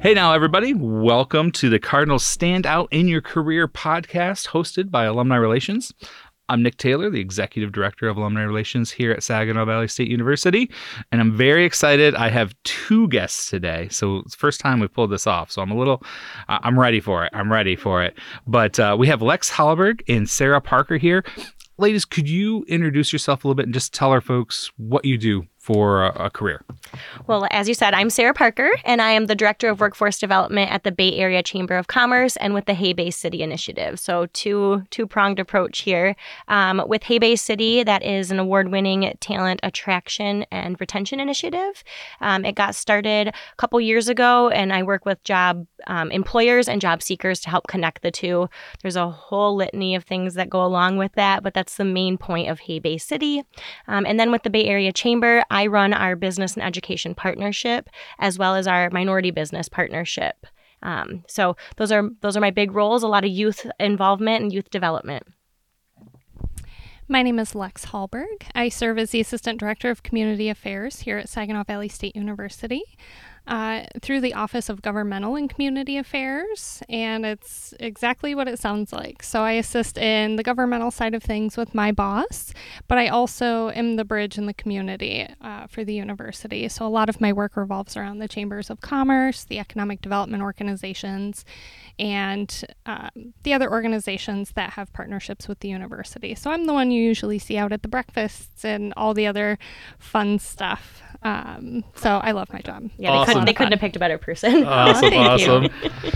Hey now, everybody. Welcome to the Cardinals Stand Out in Your Career podcast hosted by Alumni Relations. I'm Nick Taylor, the Executive Director of Alumni Relations here at Saginaw Valley State University, and I'm very excited. I have two guests today, so it's the first time we've pulled this off, so I'm ready for it. But we have Lex Hallberg and Sarah Parker here. Ladies, could you introduce yourself a little bit and just tell our folks what you do for a career? Well, as you said, I'm Sarah Parker, and I am the Director of Workforce Development at the Bay Area Chamber of Commerce and with the Hay Bay City Initiative. So two-pronged approach here. With Hay Bay City, that is an award-winning talent attraction and retention initiative. It got started a couple years ago, and I work with job employers and job seekers to help connect the two. There's a whole litany of things that go along with that, but that's the main point of Hay Bay City. And then with the Bay Area Chamber, I run our business and education partnership as well as our minority business partnership. So those are my big roles, a lot of youth involvement and youth development. My name is Lex Hallberg. I serve as the Assistant Director of Community Affairs here at Saginaw Valley State University through the Office of Governmental and Community Affairs, and it's exactly what it sounds like. So I assist in the governmental side of things with my boss, but I also am the bridge in the community for the university. So a lot of my work revolves around the chambers of commerce, the economic development organizations, and the other organizations that have partnerships with the university. So I'm the one you usually see out at the breakfasts and all the other fun stuff. So I love my job. Yeah, Awesome. they couldn't have picked a better person. Awesome.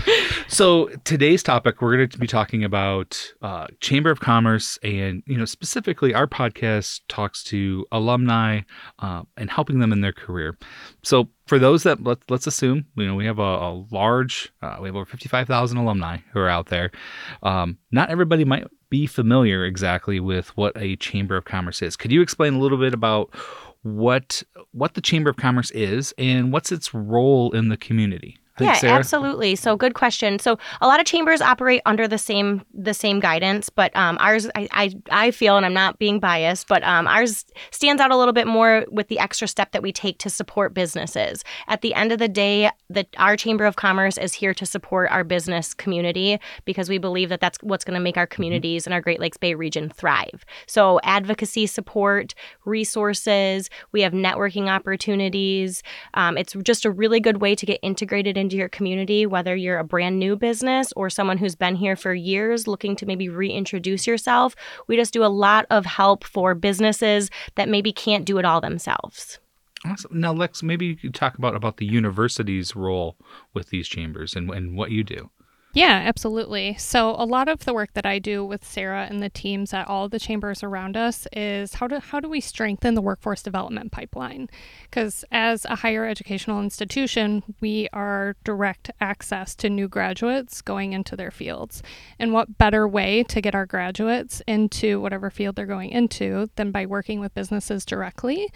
So today's topic, we're going to be talking about Chamber of Commerce, and specifically our podcast talks to alumni and helping them in their career. So for those that let's assume we have a large we have over 55,000 alumni who are out there. Not everybody might be familiar exactly with what a Chamber of Commerce is. Could you explain a little bit about what the Chamber of Commerce is and what's its role in the community? Yeah, Sarah? Absolutely. So good question. So a lot of chambers operate under the same guidance, but ours, I feel, and I'm not being biased, but ours stands out a little bit more with the extra step that we take to support businesses. At the end of the day, our Chamber of Commerce is here to support our business community because we believe that that's what's going to make our communities and our Great Lakes Bay region thrive. So advocacy support, resources, we have networking opportunities. It's just a really good way to get integrated into your community, whether you're a brand new business or someone who's been here for years looking to maybe reintroduce yourself. We just do a lot of help for businesses that maybe can't do it all themselves. Awesome. Now, Lex, maybe you could talk about the university's role with these chambers and what you do. Yeah, absolutely. So a lot of the work that I do with Sarah and the teams at all the chambers around us is how do we strengthen the workforce development pipeline? Because as a higher educational institution, we are direct access to new graduates going into their fields. And what better way to get our graduates into whatever field they're going into than by working with businesses directly?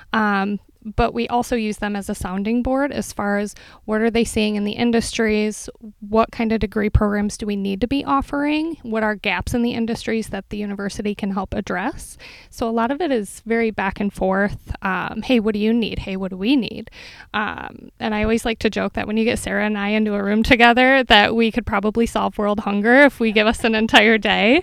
But we also use them as a sounding board as far as what are they seeing in the industries, what kind of degree programs do we need to be offering, what are gaps in the industries that the university can help address. So a lot of it is very back and forth. Hey, what do you need? Hey, what do we need? And I always like to joke that when you get Sarah and I into a room together, that we could probably solve world hunger if we give us an entire day.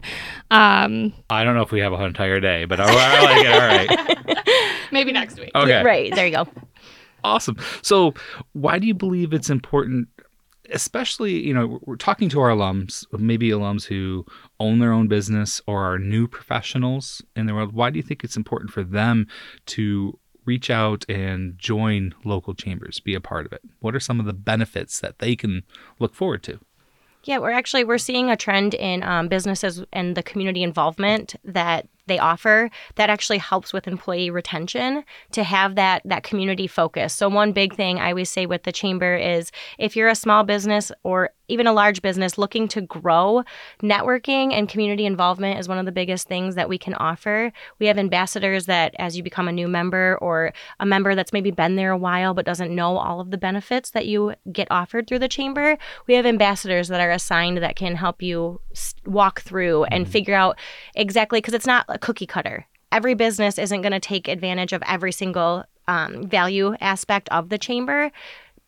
I don't know if we have an entire day, but I like it. All right. Maybe next week. Okay. Right. There you go. Awesome. So why do you believe it's important, especially, we're talking to our alums, maybe alums who own their own business or are new professionals in the world. Why do you think it's important for them to reach out and join local chambers, be a part of it? What are some of the benefits that they can look forward to? Yeah, we're seeing a trend in businesses and the community involvement that they offer that actually helps with employee retention to have that community focus. So one big thing I always say with the chamber is if you're a small business or even a large business looking to grow, networking and community involvement is one of the biggest things that we can offer. We have ambassadors that as you become a new member or a member that's maybe been there a while but doesn't know all of the benefits that you get offered through the chamber, we have ambassadors that are assigned that can help you walk through and figure out exactly, because it's not a cookie cutter. Every business isn't going to take advantage of every single value aspect of the chamber.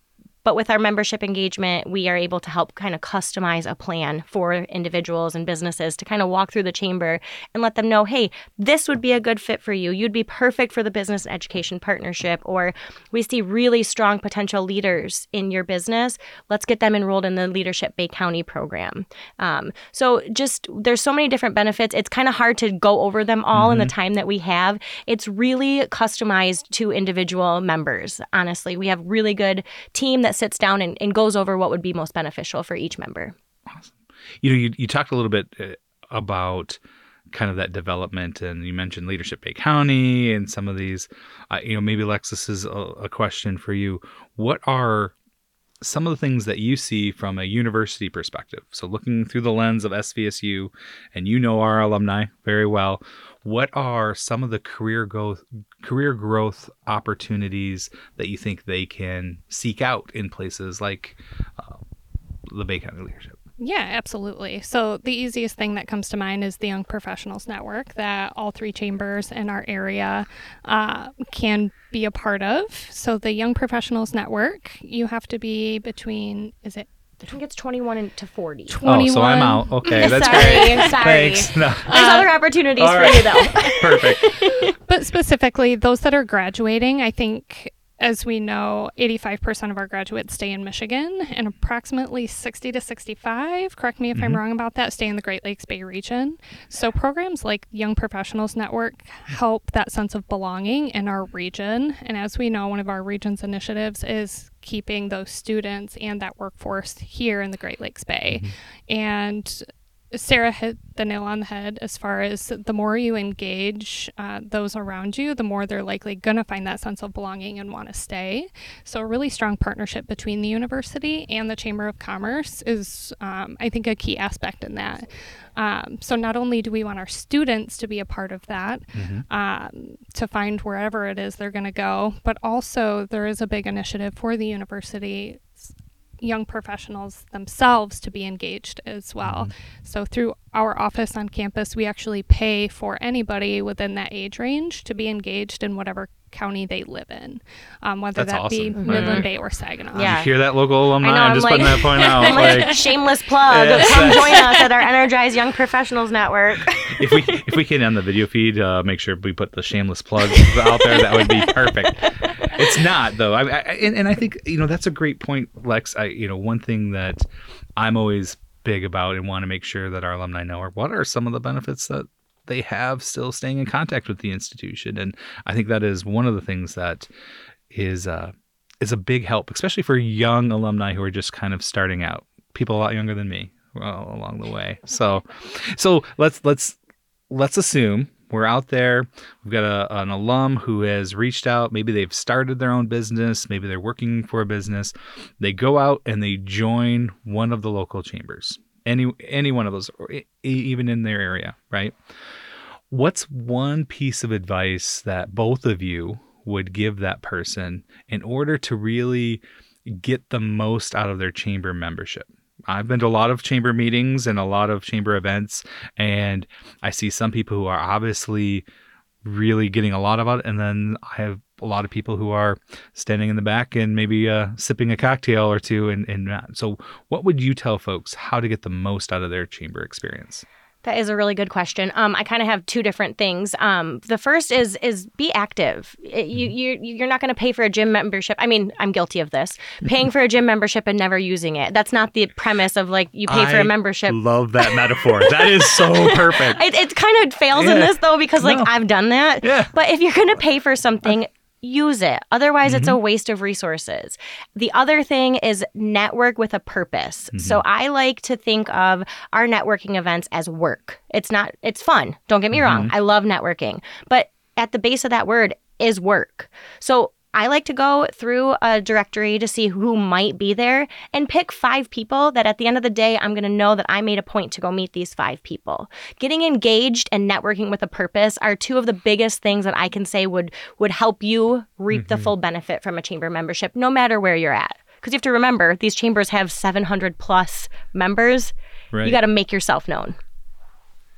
But with our membership engagement, we are able to help kind of customize a plan for individuals and businesses to kind of walk through the chamber and let them know, hey, this would be a good fit for you. You'd be perfect for the business and education partnership. Or we see really strong potential leaders in your business. Let's get them enrolled in the Leadership Bay County program. So just there's so many different benefits. It's kind of hard to go over them all in the time that we have. It's really customized to individual members. Honestly, we have really good team that sits down and goes over what would be most beneficial for each member. Awesome. You talked a little bit about kind of that development, and you mentioned Leadership Bay County and some of these. Maybe Alexis is a question for you. What are some of the things that you see from a university perspective? So looking through the lens of SVSU, and our alumni very well, what are some of the career growth opportunities that you think they can seek out in places like the Bay County Leadership? Yeah, absolutely. So the easiest thing that comes to mind is the Young Professionals Network that all 3 chambers in our area can be a part of. So the Young Professionals Network, you have to be between, I think it's 21 to 40. 21. Oh, so I'm out. Okay, that's Sorry. great. Thanks. No. There's other opportunities for you, though. Perfect. But specifically, those that are graduating, I think, as we know, 85% of our graduates stay in Michigan, and approximately 60 to 65, correct me if I'm wrong about that, stay in the Great Lakes Bay region. So programs like Young Professionals Network help that sense of belonging in our region. And as we know, one of our region's initiatives is keeping those students and that workforce here in the Great Lakes Bay. And Sarah hit the nail on the head as far as the more you engage those around you, the more they're likely going to find that sense of belonging and want to stay. So a really strong partnership between the university and the Chamber of Commerce is, I think, a key aspect in that. So not only do we want our students to be a part of that, to find wherever it is they're going to go, but also there is a big initiative for the university young professionals themselves to be engaged as well. So through our office on campus, we actually pay for anybody within that age range to be engaged in whatever county they live in, whether That's that be awesome. Midland Bay or Saginaw. Yeah. You hear that, local alumni? I know, I'm just putting that point out. Like, shameless plug. Yes. Come join us at our Energized Young Professionals Network. if we can on the video feed, make sure we put the shameless plug out there. That would be perfect. It's not, though. And I think that's a great point, Lex. One thing that I'm always big about and want to make sure that our alumni know are what are some of the benefits that they have still staying in contact with the institution. And I think that is one of the things that is a big help, especially for young alumni who are just kind of starting out. People a lot younger than me along the way. So let's assume we're out there. We've got an alum who has reached out. Maybe they've started their own business. Maybe they're working for a business. They go out and they join one of the local chambers. Any one of those, or even in their area, right? What's one piece of advice that both of you would give that person in order to really get the most out of their chamber membership? I've been to a lot of chamber meetings and a lot of chamber events, and I see some people who are obviously really getting a lot about it, and then I have a lot of people who are standing in the back and maybe sipping a cocktail or two. And so what would you tell folks how to get the most out of their chamber experience? That is a really good question. I kind of have two different things. The first is be active. You're not going to pay for a gym membership. I mean, I'm guilty of this. Paying for a gym membership and never using it. That's not the premise of like you pay for a membership. I love that metaphor. That is so perfect. It kind of fails in this though because like I've done that. Yeah. But if you're going to pay for something, use it. Otherwise, it's a waste of resources. The other thing is network with a purpose. So I like to think of our networking events as work. It's fun. Don't get me wrong. I love networking. But at the base of that word is work. So I like to go through a directory to see who might be there and pick 5 people that at the end of the day, I'm going to know that I made a point to go meet these 5 people. Getting engaged and networking with a purpose are 2 of the biggest things that I can say would help you reap the full benefit from a chamber membership, no matter where you're at. Because you have to remember, these chambers have 700 plus members. Right. You got to make yourself known.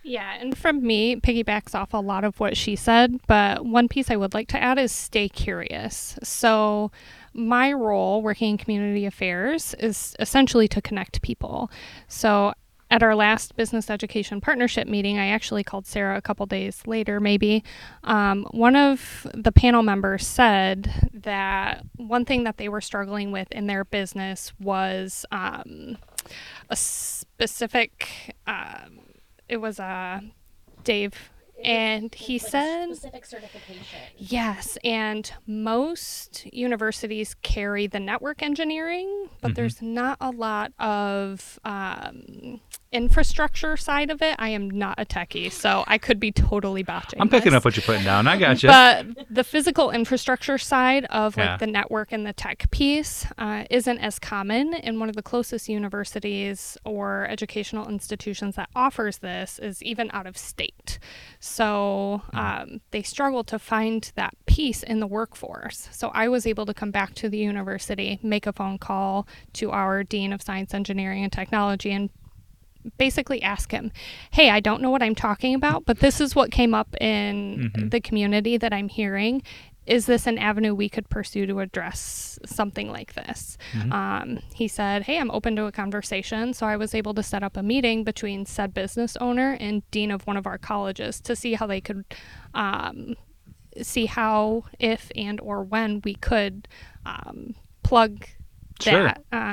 Yeah, and from me, piggybacks off a lot of what she said, but one piece I would like to add is stay curious. So my role working in community affairs is essentially to connect people. So at our last business education partnership meeting, I actually called Sarah a couple days later, maybe. One of the panel members said that one thing that they were struggling with in their business was a specific, it was Dave. And he said, specific certification. yes, and most universities carry the network engineering, but there's not a lot of infrastructure side of it. I am not a techie, so I could be totally botching I'm picking this. up what you're putting down. I got you. But the physical infrastructure side of like Yeah. the network and the tech piece isn't as common. And one of the closest universities or educational institutions that offers this is even out of state. So they struggle to find that piece in the workforce. So I was able to come back to the university, make a phone call to our Dean of Science, Engineering, and Technology, and basically ask him, hey, I don't know what I'm talking about, but this is what came up in the community that I'm hearing. Is this an avenue we could pursue to address something like this? He said, hey, I'm open to a conversation. So I was able to set up a meeting between said business owner and dean of one of our colleges to see how they could see how, if, and or when we could plug Sure.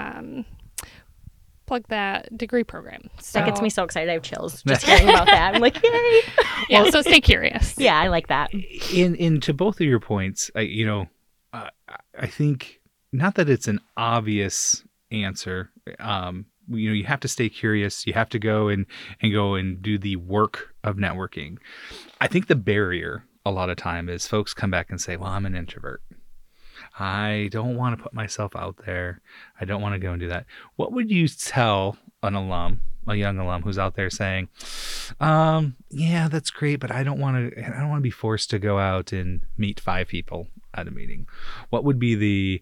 that degree program. So, That gets me so excited. I have chills just hearing about that. I'm like, yay! yeah, so stay curious. Yeah, I like that. In to both of your points, I think not that it's an obvious answer. You have to stay curious. You have to go and do the work of networking. I think the barrier a lot of time is folks come back and say, well, I'm an introvert. I don't want to put myself out there. I don't want to go and do that. What would you tell an alum, a young alum who's out there saying, yeah, that's great, but I don't want to be forced to go out and meet 5 people at a meeting. What would be the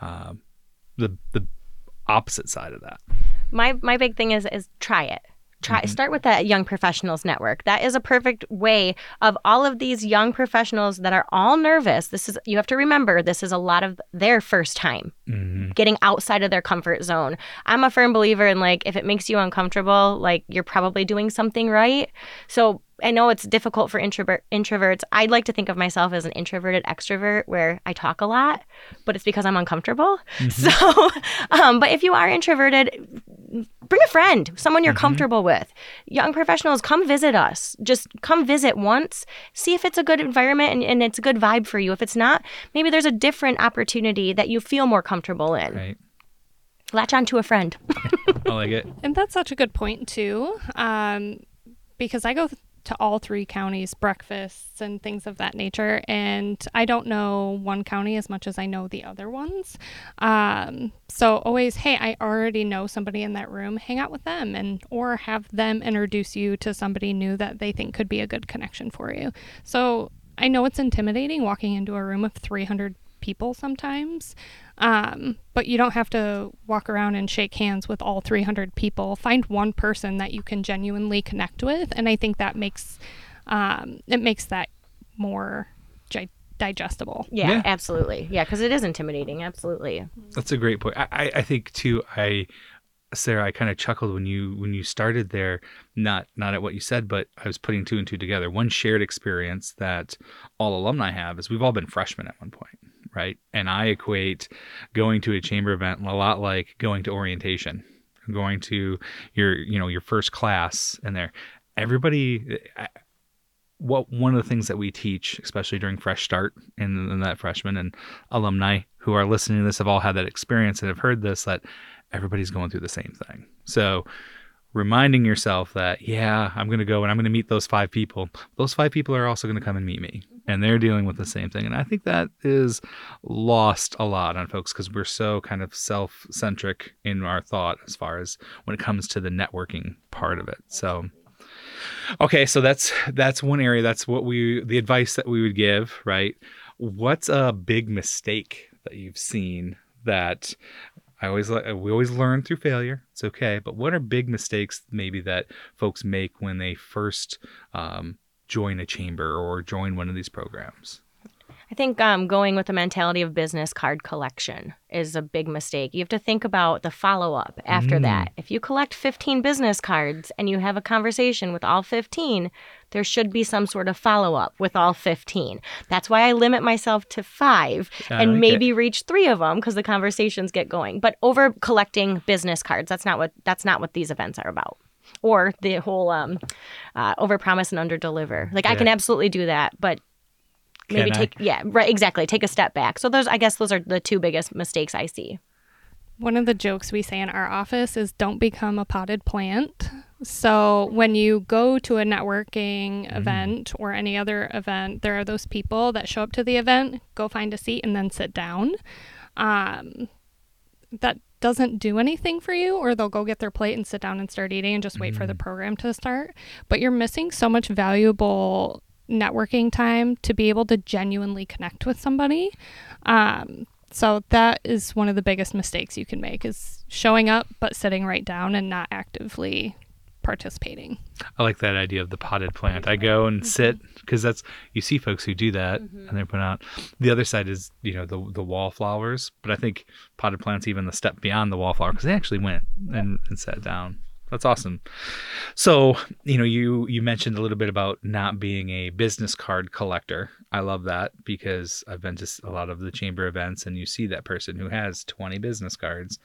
opposite side of that? My big thing is try it. Start with that Young Professionals Network. That is a perfect way of all of these young professionals that are all nervous. You have to remember, this is a lot of their first time getting outside of their comfort zone. I'm a firm believer in, like, if it makes you uncomfortable, like, you're probably doing something right. So I know it's difficult for introverts. I'd like to think of myself as an introverted extrovert where I talk a lot, but it's because I'm uncomfortable. So, but if you are introverted, bring a friend, someone you're comfortable with. Young professionals, come visit us. Just come visit once, see if it's a good environment and it's a good vibe for you. If it's not, maybe there's a different opportunity that you feel more comfortable in. Right. Latch on to a friend. I like it. And that's such a good point, too, because I go to all 3 counties, breakfasts and things of that nature, and I don't know one county as much as I know the other ones. So always, hey, I already know somebody in that room, hang out with them, or have them introduce you to somebody new that they think could be a good connection for you. So I know it's intimidating walking into a room of 300 people sometimes, but you don't have to walk around and shake hands with all 300 people. Find one person that you can genuinely connect with, and I think that makes that more digestible. Yeah, absolutely. Yeah, because it is intimidating. Absolutely. That's a great point. I think too. Sarah, I kind of chuckled when you started there, not at what you said, but I was putting 2 and 2 together. One shared experience that all alumni have is we've all been freshmen at one point, right? And I equate going to a chamber event a lot like going to orientation, going to your first class, and there, everybody. One of the things that we teach, especially during Fresh Start, and that freshmen and alumni who are listening to this have all had that experience and have heard this, that everybody's going through the same thing. So reminding yourself that, yeah, I'm going to go and I'm going to meet those 5 people. Those 5 people are also going to come and meet me, and they're dealing with the same thing. And I think that is lost a lot on folks because we're so kind of self-centric in our thought as far as when it comes to the networking part of it. So, okay, so that's one area. That's the advice that we would give, right? What's a big mistake that you've seen that we always learn through failure. It's okay. But what are big mistakes maybe that folks make when they first join a chamber or join one of these programs? I think going with the mentality of business card collection is a big mistake. You have to think about the follow-up after that. If you collect 15 business cards and you have a conversation with all 15, there should be some sort of follow-up with all 15. That's why I limit myself to 5 and maybe reach 3 of them because the conversations get going. But over collecting business cards, that's not what these events are about. Or the whole over promise and under deliver. Like I can absolutely do that, but maybe take a step back. So those are the 2 biggest mistakes I see. One of the jokes we say in our office is don't become a potted plant. So when you go to a networking event or any other event, there are those people that show up to the event, go find a seat, and then sit down. That doesn't do anything for you, or they'll go get their plate and sit down and start eating and just wait for the program to start. But you're missing so much valuable networking time to be able to genuinely connect with somebody. So that is one of the biggest mistakes you can make, is showing up but sitting right down and not actively participating. I like that idea of the potted plant. I go and sit, because you see folks who do that and they're put out. The other side is, the wallflowers, but I think potted plant's even the step beyond the wallflower, because they actually went and sat down. That's awesome. So, you mentioned a little bit about not being a business card collector. I love that, because I've been to a lot of the chamber events and you see that person who has 20 business cards.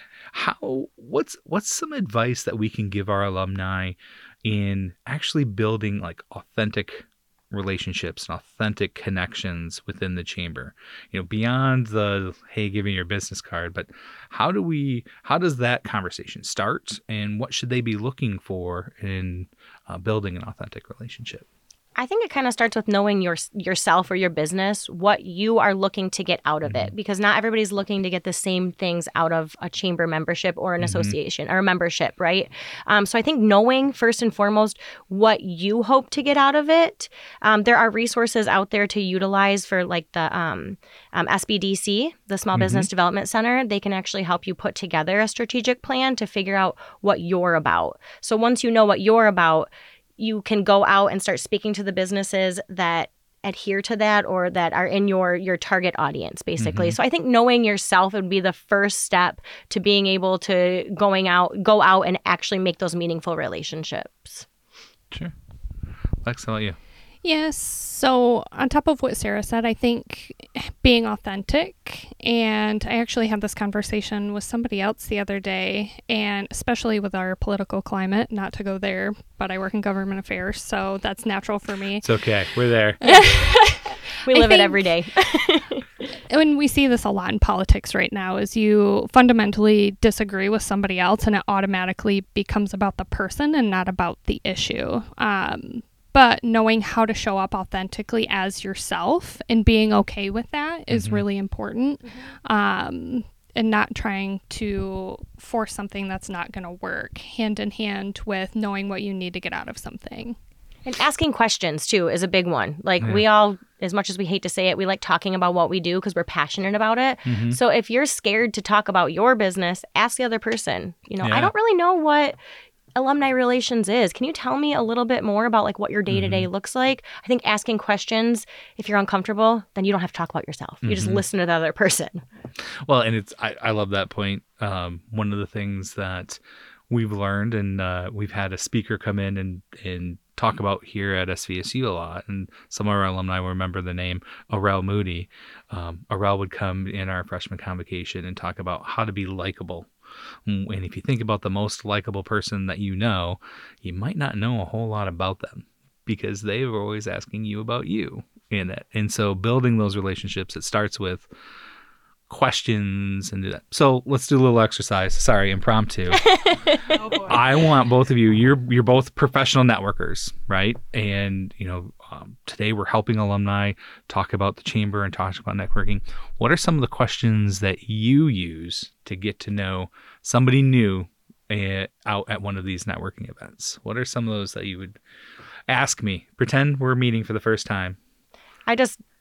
What's some advice that we can give our alumni in actually building like authentic relationships and authentic connections within the chamber, beyond the, hey, give me your business card, but how does that conversation start, and what should they be looking for in building an authentic relationship? I think it kind of starts with knowing yourself or your business, what you are looking to get out of it, because not everybody's looking to get the same things out of a chamber membership or an association or a membership, right? So I think knowing first and foremost what you hope to get out of it. There are resources out there to utilize for like the SBDC, the Small Business Development Center. They can actually help you put together a strategic plan to figure out what you're about. So once you know what you're about, you can go out and start speaking to the businesses that adhere to that or that are in your target audience, basically. So I think knowing yourself would be the first step to being able to go out and actually make those meaningful relationships. Sure. Lex, how about you? Yes. So on top of what Sarah said, I think being authentic, and I actually had this conversation with somebody else the other day, and especially with our political climate, not to go there, but I work in government affairs, so that's natural for me. It's okay. We're there. We live it every day. When we see this a lot in politics right now, is you fundamentally disagree with somebody else and it automatically becomes about the person and not about the issue. But knowing how to show up authentically as yourself and being okay with that is really important. And not trying to force something that's not going to work, hand in hand with knowing what you need to get out of something. And asking questions, too, is a big one. Like, we all, as much as we hate to say it, we like talking about what we do because we're passionate about it. So if you're scared to talk about your business, ask the other person. I don't really know what alumni relations is. Can you tell me a little bit more about like what your day-to-day looks like? I think asking questions, if you're uncomfortable, then you don't have to talk about yourself. You just listen to the other person. Well, and I love that point. One of the things that we've learned, and we've had a speaker come in and talk about here at SVSU a lot, and some of our alumni will remember the name Arel Moody. Arel would come in our freshman convocation and talk about how to be likable. And if you think about the most likable person that you might not know a whole lot about them because they were always asking you about you in it. And so building those relationships, it starts with questions and do that. So let's do a little exercise. Sorry, impromptu. Oh boy. I want both of you, you're both professional networkers, right? And, today we're helping alumni talk about the chamber and talk about networking. What are some of the questions that you use to get to know somebody new out at one of these networking events? What are some of those that you would ask me? Pretend we're meeting for the first time. I just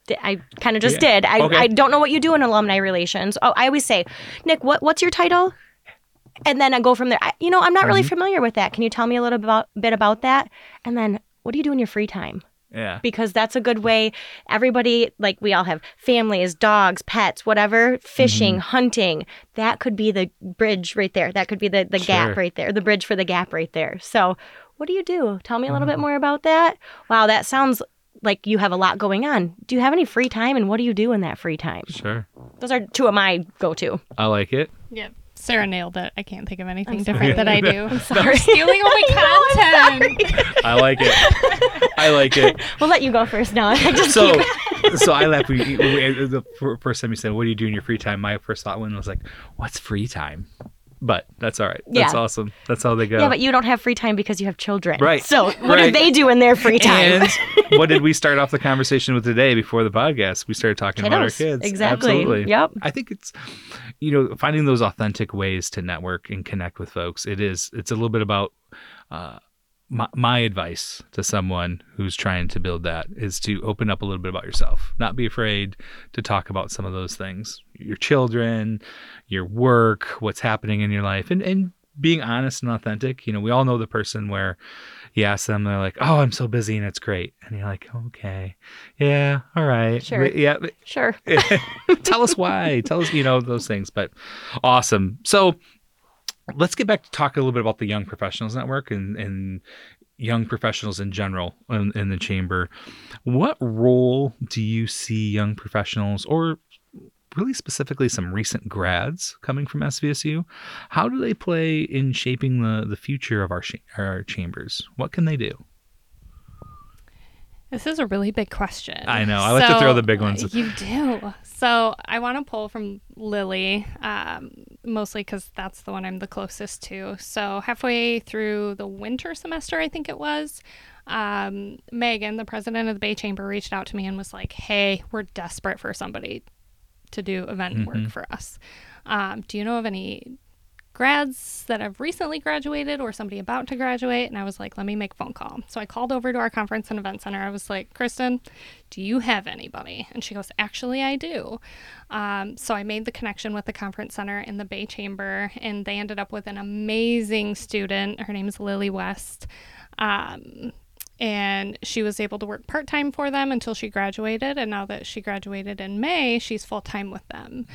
I kind of just did. Okay. I don't know what you do in alumni relations. Oh, I always say, Nick, what's your title? And then I go from there. I'm not really familiar with that. Can you tell me a little bit about that? And then, what do you do in your free time? Yeah. Because that's a good way. Everybody, like, we all have families, dogs, pets, whatever, fishing, hunting. That could be the bridge right there. That could be the gap right there, the bridge for the gap right there. So what do you do? Tell me a little bit more about that. Wow, that sounds like you have a lot going on. Do you have any free time, and what do you do in that free time? Sure. Those are two of my go-to. I like it. Yeah. Sarah nailed it. I can't think of anything different that I do. I'm sorry. You're stealing all my content. I like it. We'll let you go first now. So I laughed. The first time you said, "What do you do in your free time?" My first thought was like, "What's free time?" But that's all right. That's awesome. That's how they go. Yeah, but you don't have free time because you have children. Right. So what do they do in their free time? And what did we start off the conversation with today before the podcast? We started talking about our kids. Exactly. Absolutely. Yep. I think it's, finding those authentic ways to network and connect with folks. It's a little bit about my advice to someone who's trying to build that is to open up a little bit about yourself. Not be afraid to talk about some of those things. Your children, your work, what's happening in your life, and being honest and authentic. We all know the person where you ask them, they're like, "Oh, I'm so busy," and it's great. And you're like, "Okay, yeah, all right. Sure. Yeah. Sure. Tell us why. Tell us, those things." But awesome. So let's get back to talk a little bit about the Young Professionals Network and young professionals in general in the chamber. What role do you see young professionals, or really specifically some recent grads coming from SVSU, how do they play in shaping the future of our chambers? What can they do? This is a really big question. I know. I like to throw the big ones. You do. So I want to pull from Lily, mostly because that's the one I'm the closest to. So halfway through the winter semester, I think it was, Megan, the president of the Bay Chamber, reached out to me and was like, "Hey, we're desperate for somebody to do event work for us. Do you know of any grads that have recently graduated or somebody about to graduate?" And I was like, let me make a phone call. So I called over to our conference and event center. I was like, "Kristen, do you have anybody?" And she goes, "Actually, I do." So I made the connection with the conference center in the Bay Chamber, and they ended up with an amazing student. Her name is Lily West. And she was able to work part-time for them until she graduated. And now that she graduated in May, she's full-time with them.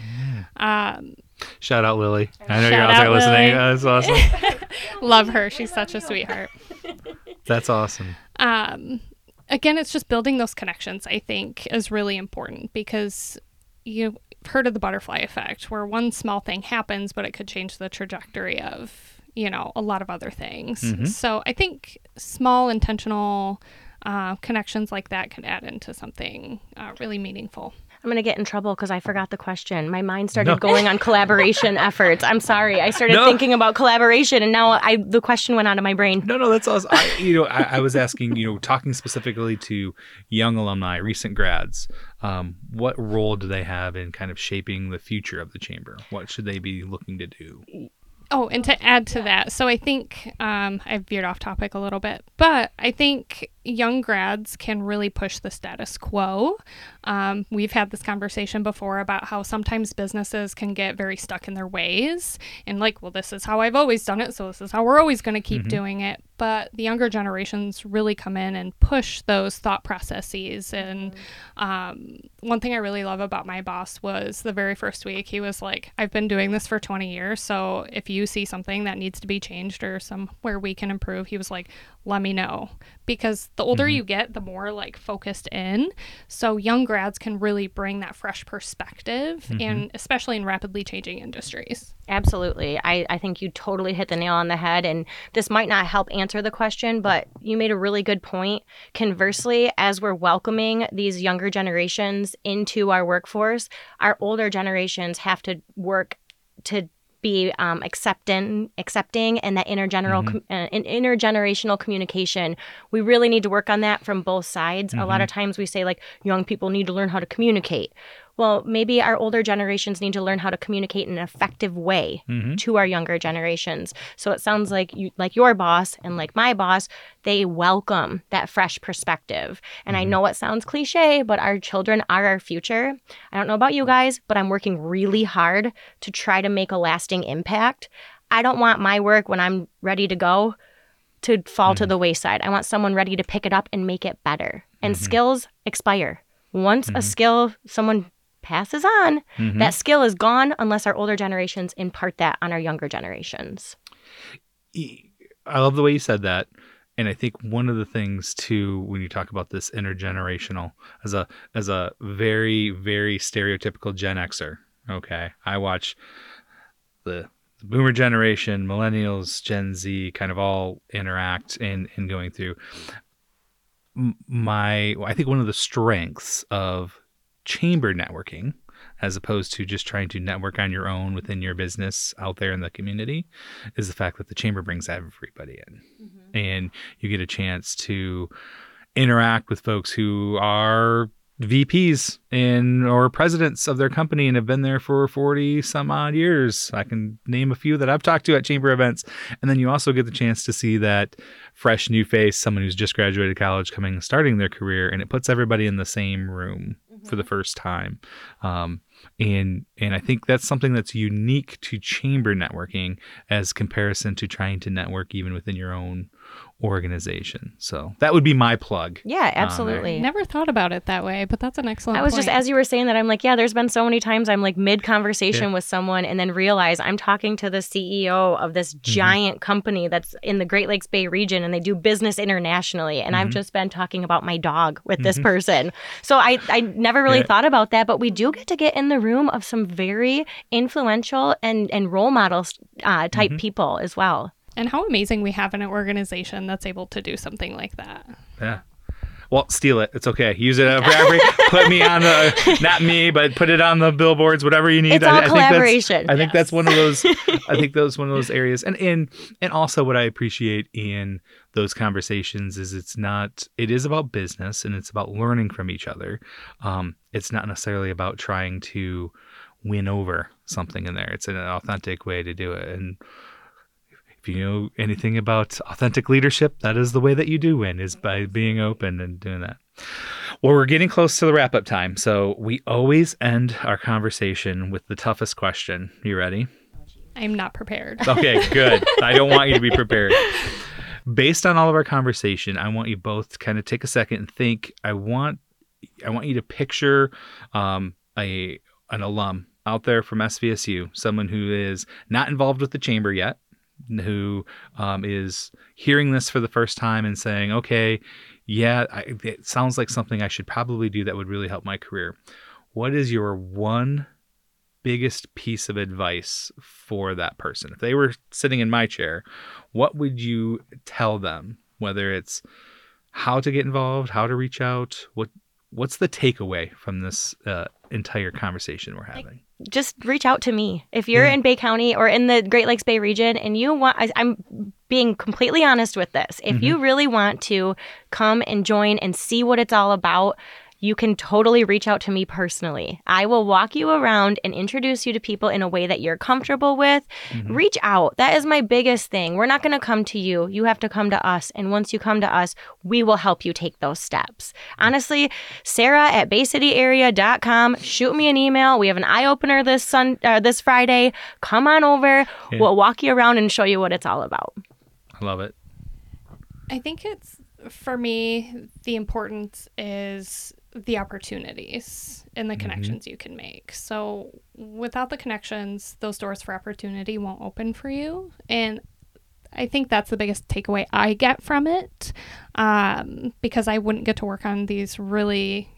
Shout out Lily. I know Shout you're out there listening. That's awesome. Love her. She's such a sweetheart. That's awesome. Again, it's just building those connections, I think, is really important, because you've heard of the butterfly effect, where one small thing happens, but it could change the trajectory of, a lot of other things. So I think small intentional connections like that could add into something really meaningful. I'm going to get in trouble because I forgot the question. My mind started going on collaboration efforts. I'm sorry. I started thinking about collaboration, and now the question went out of my brain. No, that's awesome. I was asking, talking specifically to young alumni, recent grads, what role do they have in kind of shaping the future of the chamber? What should they be looking to do? Oh, and to add to that, so I think I've veered off topic a little bit, but I think young grads can really push the status quo. We've had this conversation before about how sometimes businesses can get very stuck in their ways and like, well, this is how I've always done it, so this is how we're always going to keep doing it. But the younger generations really come in and push those thought processes. And one thing I really love about my boss was the very first week, he was like, "I've been doing this for 20 years. So if you see something that needs to be changed or somewhere we can improve," he was like, "let me know." Because the older you get, the more like focused in. So young grads can really bring that fresh perspective, and especially in rapidly changing industries. Absolutely. I think you totally hit the nail on the head. And this might not help answer the question, but you made a really good point. Conversely, as we're welcoming these younger generations into our workforce, our older generations have to work to be accepting and that intergenerational communication. We really need to work on that from both sides. A lot of times we say like young people need to learn how to communicate. well, maybe our older generations need to learn how to communicate in an effective way to our younger generations. So it sounds like your boss and like my boss, they welcome that fresh perspective. And I know it sounds cliche, but our children are our future. I don't know about you guys, but I'm working really hard to try to make a lasting impact. I don't want my work when I'm ready to go to fall to the wayside. I want someone ready to pick it up and make it better. And skills expire. Once a skill someone passes on, that skill is gone unless our older generations impart that on our younger generations. I love the way you said that. And I think one of the things too, when you talk about this intergenerational, as a very, very stereotypical Gen Xer, okay, I watch the boomer generation, millennials, Gen Z kind of all interact in going through. I think one of the strengths of chamber networking, as opposed to just trying to network on your own within your business out there in the community, is the fact that the chamber brings everybody in. And you get a chance to interact with folks who are VPs or presidents of their company and have been there for 40 some odd years. I can name a few that I've talked to at chamber events. And then you also get the chance to see that fresh new face, someone who's just graduated college starting their career, and it puts everybody in the same room for the first time. And I think that's something that's unique to chamber networking as comparison to trying to network even within your own organization. So that would be my plug. Yeah, absolutely. Never thought about it that way, but that's an excellent I was point. just, as you were saying that, I'm like, yeah, there's been so many times I'm like mid-conversation with someone and then realize I'm talking to the CEO of this giant company that's in the Great Lakes Bay region and they do business internationally. And I've just been talking about my dog with this person. So I never really thought about that, but we do get to get in the room of some very influential and role models type people as well. And how amazing we have an organization that's able to do something like that. Yeah. Well, steal it. It's okay. Use it for every. Put me on the, not me, but put it on the billboards. Whatever you need. It's all collaboration. I think that's one of those. I think that's one of those areas. And also what I appreciate in those conversations is it is about business and it's about learning from each other. It's not necessarily about trying to win over something in there. It's an authentic way to do it. And if you know anything about authentic leadership, that is the way that you do win, is by being open and doing that. Well, we're getting close to the wrap-up time, so we always end our conversation with the toughest question. You ready? I'm not prepared. Okay, good. I don't want you to be prepared. Based on all of our conversation, I want you both to kind of take a second and think. I want you to picture an alum out there from SVSU, someone who is not involved with the chamber yet, who is hearing this for the first time and saying, okay, yeah, it sounds like something I should probably do that would really help my career. What is your one biggest piece of advice for that person? If they were sitting in my chair, what would you tell them? Whether it's how to get involved, how to reach out, what's the takeaway from this entire conversation we're having? Just reach out to me. If you're in Bay County or in the Great Lakes Bay region and you want, I'm being completely honest with this. If you really want to come and join and see what it's all about, you can totally reach out to me personally. I will walk you around and introduce you to people in a way that you're comfortable with. Reach out. That is my biggest thing. We're not going to come to you. You have to come to us. And once you come to us, we will help you take those steps. Honestly, Sarah@BayCityArea.com. Shoot me an email. We have an eye-opener this Friday. Come on over. Yeah. We'll walk you around and show you what it's all about. I love it. I think for me, the importance is the opportunities and the connections you can make. So without the connections, those doors for opportunity won't open for you. And I think that's the biggest takeaway I get from it, because I wouldn't get to work on these really,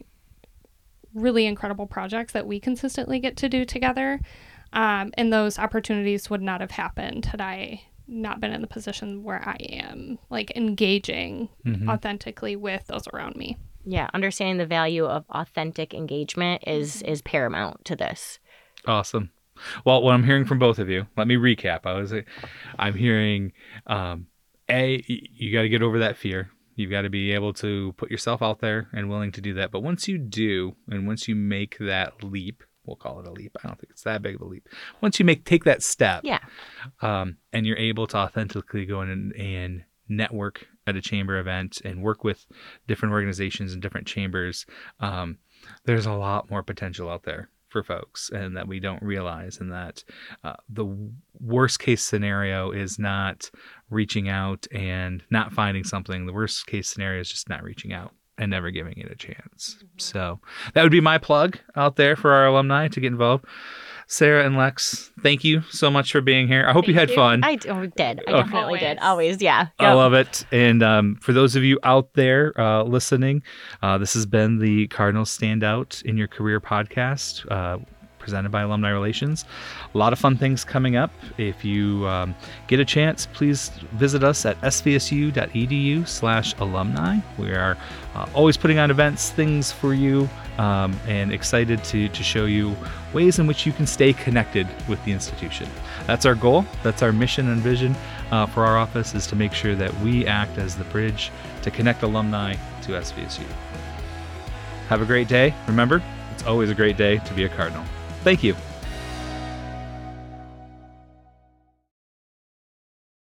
really incredible projects that we consistently get to do together. And those opportunities would not have happened had I not been in the position where I am, like engaging authentically with those around me. Yeah, understanding the value of authentic engagement is paramount to this. Awesome. Well, what I'm hearing from both of you, let me recap. I'm hearing, you got to get over that fear. You've got to be able to put yourself out there and willing to do that. But once you do, and once you make that leap, we'll call it a leap. I don't think it's that big of a leap. Once you take that step, and you're able to authentically go in and network at a chamber event and work with different organizations and different chambers, there's a lot more potential out there for folks, and that we don't realize, and that the worst case scenario is not reaching out and not finding something. The worst case scenario is just not reaching out and never giving it a chance. So that would be my plug out there for our alumni to get involved. Sarah and Lex, thank you so much for being here. I hope you had fun. I did. I definitely did. Always, yeah. I love it. And for those of you out there listening, this has been the Cardinals Standout in Your Career podcast, presented by Alumni Relations. A lot of fun things coming up. If you get a chance, please visit us at svsu.edu/alumni. We are always putting on events, things for you, and excited to show you ways in which you can stay connected with the institution. That's our goal. That's our mission and vision for our office, is to make sure that we act as the bridge to connect alumni to SVSU. Have a great day. Remember, it's always a great day to be a Cardinal. Thank you.